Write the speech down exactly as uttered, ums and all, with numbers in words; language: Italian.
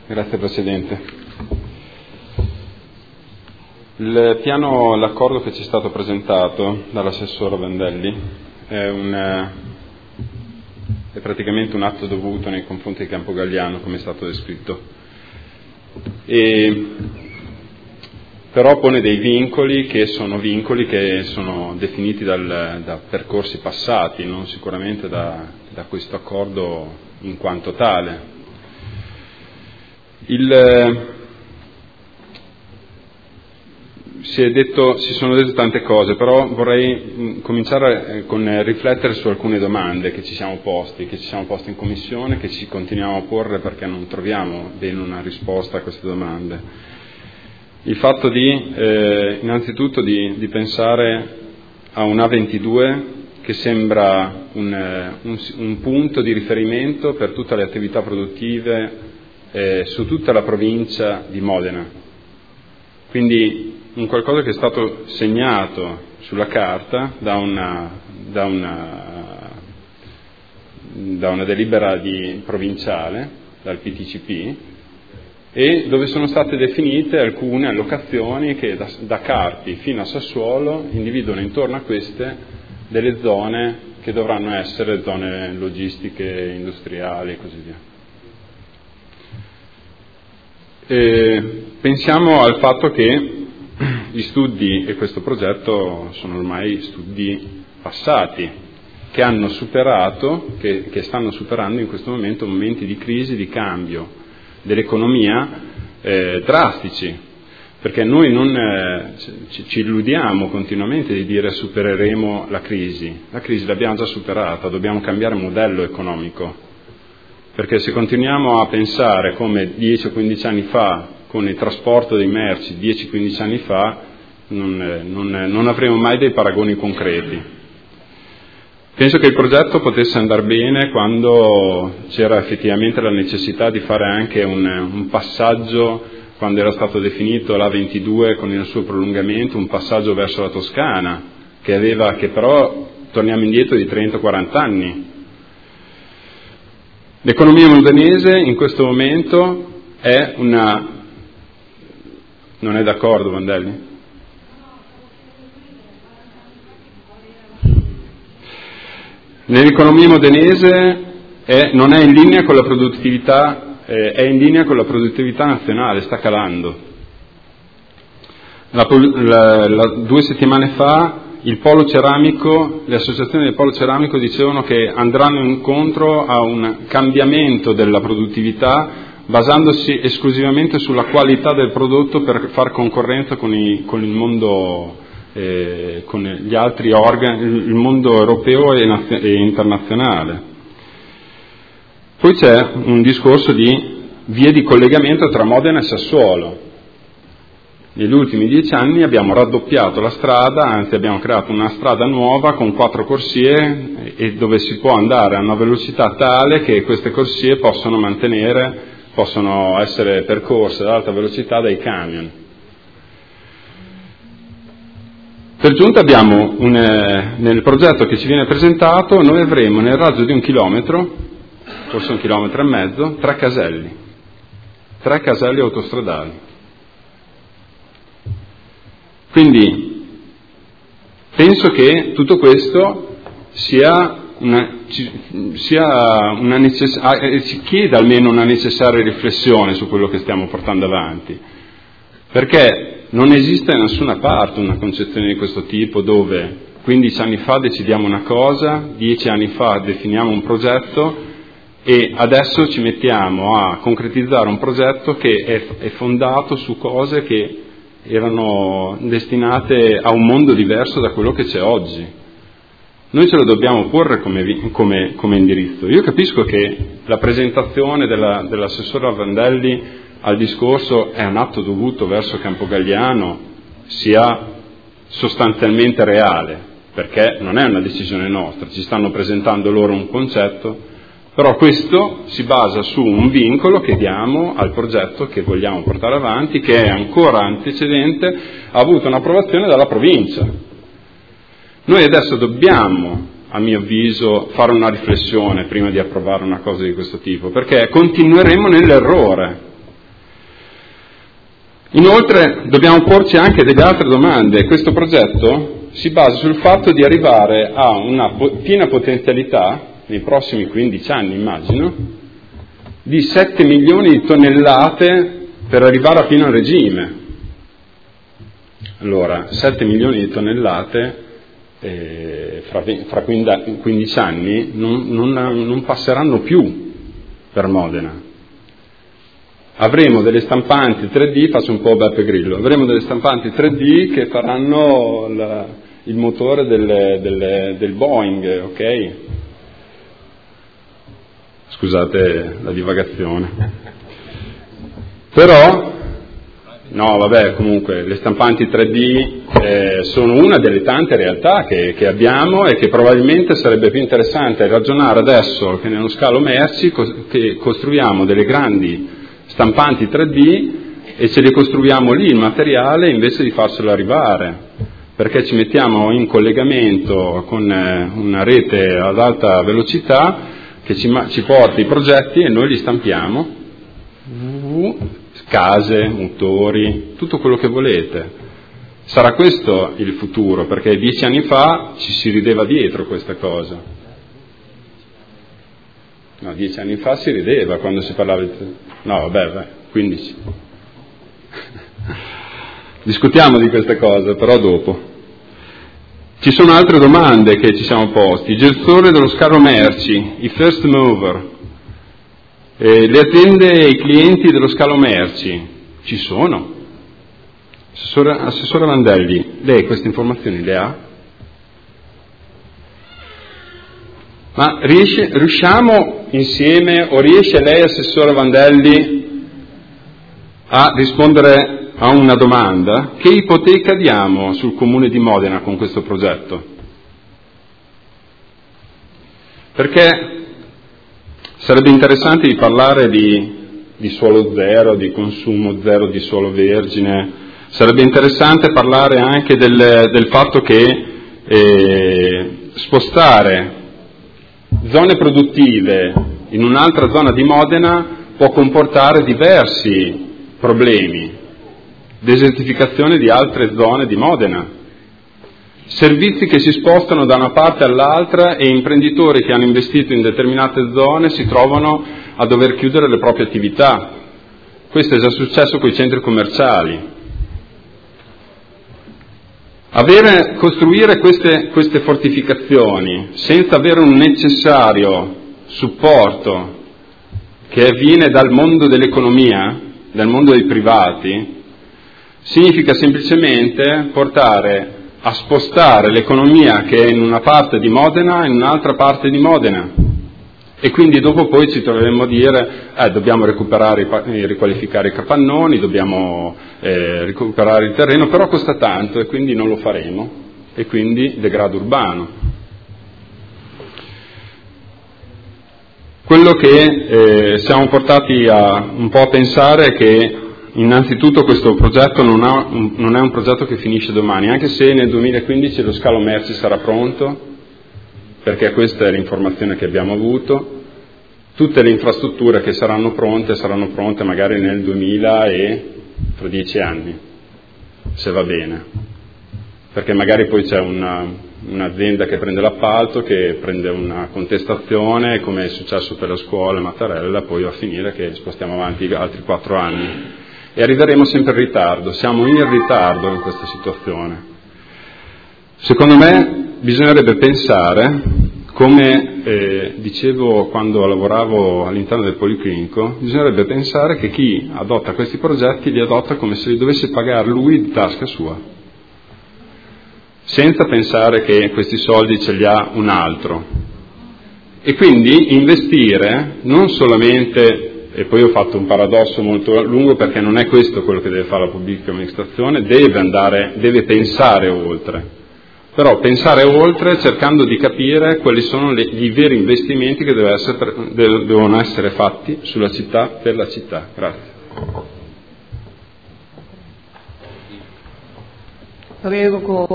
Grazie Presidente. Il piano, l'accordo che ci è stato presentato dall'assessore Vandelli è, un, è praticamente un atto dovuto nei confronti di Campogalliano, come è stato descritto, e, però pone dei vincoli che sono vincoli che sono definiti dal, da percorsi passati, non sicuramente da, da questo accordo in quanto tale. Il, si, è detto, si sono dette tante cose, però vorrei cominciare con riflettere su alcune domande che ci siamo posti, che ci siamo posti in commissione, che ci continuiamo a porre perché non troviamo bene una risposta a queste domande. Il fatto di, eh, innanzitutto, di, di pensare a un A ventidue che sembra un, un, un punto di riferimento per tutte le attività produttive Eh, su tutta la provincia di Modena, quindi un qualcosa che è stato segnato sulla carta da una, da una, da una delibera di, provinciale, dal P T C P, e dove sono state definite alcune allocazioni che da, da Carpi fino a Sassuolo individuano intorno a queste delle zone che dovranno essere zone logistiche, industriali e così via. Eh, pensiamo al fatto che gli studi e questo progetto sono ormai studi passati, che hanno superato, che, che stanno superando in questo momento momenti di crisi, di cambio dell'economia eh, drastici, perché noi non eh, ci, ci illudiamo continuamente di dire supereremo la crisi. La crisi l'abbiamo già superata, dobbiamo cambiare modello economico. Perché se continuiamo a pensare come dieci o quindici anni fa, con il trasporto dei merci dieci quindici anni fa, non, non, non avremo mai dei paragoni concreti. Penso che il progetto potesse andare bene quando c'era effettivamente la necessità di fare anche un, un passaggio, quando era stato definito l'A ventidue con il suo prolungamento, un passaggio verso la Toscana, che aveva, che però torniamo indietro di trenta quaranta anni. L'economia modenese in questo momento è una... Non è d'accordo, Vandelli? L'economia modenese è, non è in linea con la produttività, eh, è in linea con la produttività nazionale, sta calando. La, la, la, due settimane fa il polo ceramico, le associazioni del polo ceramico dicevano che andranno incontro a un cambiamento della produttività basandosi esclusivamente sulla qualità del prodotto per far concorrenza con, i, con il mondo, eh, con gli altri organi, il mondo europeo e, nazio- e internazionale. Poi c'è un discorso di vie di collegamento tra Modena e Sassuolo. Negli ultimi dieci anni abbiamo raddoppiato la strada, anzi abbiamo creato una strada nuova con quattro corsie e dove si può andare a una velocità tale che queste corsie possono mantenere, possono essere percorse ad alta velocità dai camion. Per giunta abbiamo un, nel progetto che ci viene presentato, noi avremo nel raggio di un chilometro, forse un chilometro e mezzo, tre caselli, tre caselli autostradali. Quindi penso che tutto questo sia una, sia una necess- ci chieda almeno una necessaria riflessione su quello che stiamo portando avanti, perché non esiste da nessuna parte una concezione di questo tipo dove quindici anni fa decidiamo una cosa, dieci anni fa definiamo un progetto e adesso ci mettiamo a concretizzare un progetto che è, è fondato su cose che erano destinate a un mondo diverso da quello che c'è oggi. Noi ce lo dobbiamo porre come, come, come indirizzo. Io capisco che la presentazione della, dell'assessore Vandelli al discorso è un atto dovuto verso Campogalliano, sia sostanzialmente reale, perché non è una decisione nostra, ci stanno presentando loro un concetto. Però questo si basa su un vincolo che diamo al progetto che vogliamo portare avanti, che è ancora antecedente, ha avuto un'approvazione dalla provincia. Noi adesso dobbiamo, a mio avviso, fare una riflessione prima di approvare una cosa di questo tipo, perché continueremo nell'errore. Inoltre dobbiamo porci anche delle altre domande. Questo progetto si basa sul fatto di arrivare a una piena potenzialità, nei prossimi quindici anni immagino, di sette milioni di tonnellate per arrivare a pieno regime. Allora, sette milioni di tonnellate eh, fra, fra quindici anni non, non, non passeranno più per Modena. Avremo delle stampanti tre D, faccio un po' Beppe Grillo, avremo delle stampanti tre D che faranno la, il motore del, del, del Boeing, ok? Scusate la divagazione. Però, no vabbè, comunque, le stampanti tre D eh, sono una delle tante realtà che, che abbiamo e che probabilmente sarebbe più interessante ragionare adesso che nello scalo merci co- che costruiamo delle grandi stampanti tre D e ce le costruiamo lì il materiale invece di farcelo arrivare, perché ci mettiamo in collegamento con una rete ad alta velocità che ci, ci porta i progetti e noi li stampiamo, case, motori, tutto quello che volete. Sarà questo il futuro, perché dieci anni fa ci si rideva dietro questa cosa. No, dieci anni fa si rideva quando si parlava di... No, vabbè, vabbè, quindici. Discutiamo di queste cose, però dopo. Ci sono altre domande che ci siamo posti. Il gestore dello scalo merci, i first mover, eh, le aziende e i clienti dello scalo merci, ci sono? Assessore, Assessore Vandelli, lei queste informazioni le ha? Ma riesce, riusciamo insieme, o riesce lei, Assessore Vandelli, a rispondere a una domanda? Che ipoteca diamo sul Comune di Modena con questo progetto? Perché sarebbe interessante di parlare di, di suolo zero, di consumo zero di suolo vergine, sarebbe interessante parlare anche del, del fatto che eh, spostare zone produttive in un'altra zona di Modena può comportare diversi problemi, desertificazione di altre zone di Modena, servizi che si spostano da una parte all'altra e imprenditori che hanno investito in determinate zone si trovano a dover chiudere le proprie attività. Questo è già successo con i centri commerciali. Avere, costruire queste, queste fortificazioni senza avere un necessario supporto che viene dal mondo dell'economia, dal mondo dei privati, significa semplicemente portare a spostare l'economia che è in una parte di Modena in un'altra parte di Modena. E quindi dopo poi ci troveremo a dire eh, dobbiamo recuperare, riqualificare i capannoni, dobbiamo eh, recuperare il terreno, però costa tanto e quindi non lo faremo, e quindi degrado urbano. Quello che eh, siamo portati a un po' a pensare è che innanzitutto questo progetto non, ha, non è un progetto che finisce domani, anche se nel duemilaquindici lo scalo merci sarà pronto, perché questa è l'informazione che abbiamo avuto. Tutte le infrastrutture che saranno pronte saranno pronte magari nel duemila e fra dieci anni, se va bene, perché magari poi c'è una, un'azienda che prende l'appalto, che prende una contestazione, come è successo per la scuola Mattarella, poi va a finire che spostiamo avanti altri quattro anni e arriveremo sempre in ritardo. Siamo in ritardo in questa situazione. Secondo me bisognerebbe pensare, come eh, dicevo quando lavoravo all'interno del Policlinico, bisognerebbe pensare che chi adotta questi progetti li adotta come se li dovesse pagare lui di tasca sua, senza pensare che questi soldi ce li ha un altro. E quindi investire non solamente, e poi ho fatto un paradosso molto lungo perché non è questo quello che deve fare la pubblica amministrazione, deve andare, deve pensare oltre. Però pensare oltre cercando di capire quali sono le, i veri investimenti che deve essere, devono essere fatti sulla città per la città. Grazie. Prego.